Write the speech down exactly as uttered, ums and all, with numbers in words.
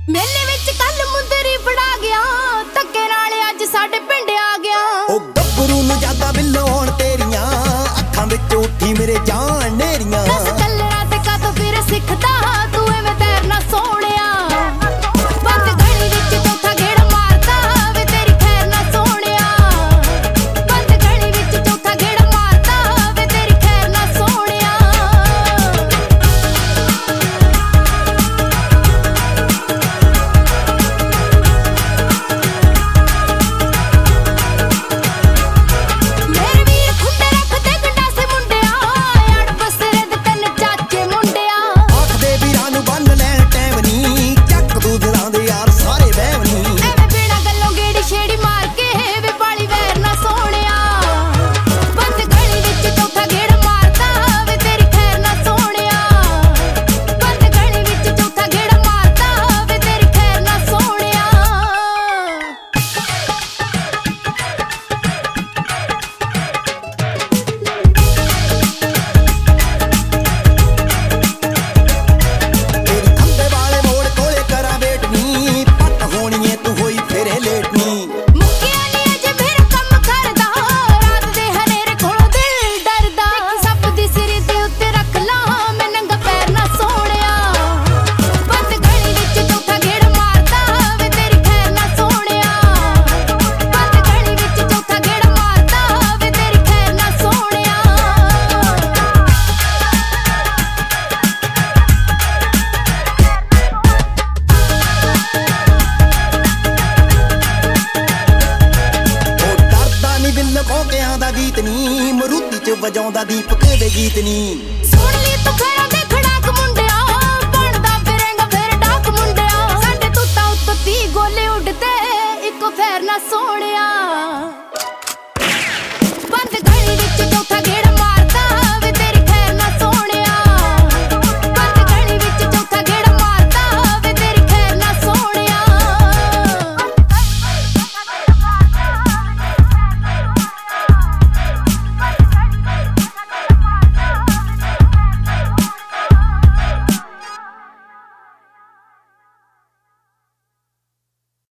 ਮੇਲੇ ਵਿੱਚ ਕੱਲ ਮੁੰਦਰੀ ਫੜਾ ਗਿਆ, ਧੱਕੇ ਨਾਲ ਅੱਜ ਸਾਡੇ ਪਿੰਡ ਆ ਗਿਆ। ਉਹ ਗੱਭਰੂ ਨੂੰ ਜ਼ਿਆਦਾ ਬਿੱਲੋਣ ਤੇਰੀਆਂ, ਅੱਖਾਂ ਵਿੱਚ ਉੱਠੀ ਮੇਰੇ ਜਾਨ ਨੇਰੀਆਂ। ਦੱਸ ਕੱਲਣਾ ਤੇ ਕਾਤੋਂ ਫਿਰ ਸਿੱਖਦਾ, ਤੂੰ ਐਵੇਂ ਤੈਰਨਾ ਸੋਹਣਿਆ। ਬੰਦ ਗਲੀ ਵਿੱਚ ਚੌਥਾ ਗੇੜਾ ਮਾਰਦਾ, ਵੇ ਤੇਰੀ ਖੈਰ ਨਾ ਸੋਹਣਿਆ। ਬੰਦ ਗਲੀ ਵਿੱਚ ਚੌਥਾ ਗੇੜਾ ਮਾਰਦਾ, ਵੇ ਤੇਰੀ ਖੈਰ ਨਾ ਸੋਹਣਿਆ। ਮੇਰੇ ਵੀਰ ਖੁੰਡੇ ਰੱਖਦੇ ਗੰਡਾਸੇ ਮੁੰਡਿਆ, ਅੜ ਬਸਰੇ ਦੇ ਤਿੰਨ ਚਾਚੇ ਮੁੰਡਿਆ। ਆਖਦੇ ਵੀਰਾਂ ਨੂੰ ਬੰਨ ਲੈਣ ਟਾਈਮ ਨੀ, ਚੱਕ ਦੂ ਦਿਲਾਂ ਦੇ ਯਾਰ ਸਾਰੇ ਵਹਿਮ ਨੀ। ਐਵੇਂ ਬਿਨਾਂ ਗੱਲੋਂ ਗੇੜੀ ਛੇੜੀ ਮਾਰ ਕੇ, ਵੇ ਪਾਲੀ ਵੈਰ ਨਾ ਸੋਹਣਿਆ। ਬੰਦ ਗਲੀ ਵਿੱਚ ਚੌਥਾ ਗੇੜਾ ਮਾਰਦਾ, ਵੇ ਤੇਰੀ ਖੈਰ ਨਾ ਸੋਹਣਿਆ। ਬੰਦ ਗਲੀ ਵਿੱਚ ਚੌਥਾ ਗੇੜਾ ਮਾਰਦਾ, ਵੇ ਤੇਰੀ ਖੈਰ ਨਾ ਸੋਹਣਿਆ। ਤੇਰੀ ਖੰਬੇ ਵਾਲੇ ਮੋੜ ਕੋਲੇ ਕਰਾਂ ਵੇਟ ਨੀ, ਪੱਟ ਹੋਣੀਏ ਤੂੰ ਹੋਈ ਫੇਰੇ ਲੇਟ ਨੀ। ਮੁੱਕਿਆ ਨੀ ਅਜੇ ਮੇਰਾ ਕੰਮ ਕਰਦਾ, ਰਾਤ ਦੇ ਹਨੇਰੇ ਕੋਲੋਂ ਦਿਲ ਡਰਦਾ। ਦੇਖੀ ਸੱਪ ਦੀ ਸਿਰ ਦੇ ਉੱਤੇ ਰੱਖ ਲਾ, ਮੈਂ ਨੰਗਾ ਪੈਰ ਨਾ ਸੋਹਣਿਆ। ਬੰਦ ਗਲੀ ਵਿੱਚ ਚੌਥਾ ਗੇੜਾ ਮਾਰਦਾ, ਵੇ ਤੇਰੀ ਖੈਰ ਨਾ ਸੋਹਣਿਆ। ਬੰਦ ਗਲੀ ਵਿੱਚ ਚੌਥਾ ਗੇੜਾ ਮਾਰਦਾ, ਵੇ ਤੇਰੀ ਖੈਰ ਨਾ ਸੋਹਣਿਆ। ਉਹ ਡਰਦਾ ਨੀ ਬਿੱਲ ਕੋਕਿਆਂ ਦਾ ਗੀਤ ਨੀ, ਮਰੂਤੀ ਚ ਵਜਾਉਂਦਾ ਦੀਪਕ ਦੇ ਗੀਤ ਨੀ। ਸੋਹਣਿਆ